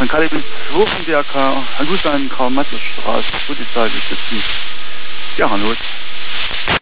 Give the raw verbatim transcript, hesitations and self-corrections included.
Dann kann ich bis Wochen der gut an Karl Mattestraße, wo die Zeit sitzen. Ja, hallo.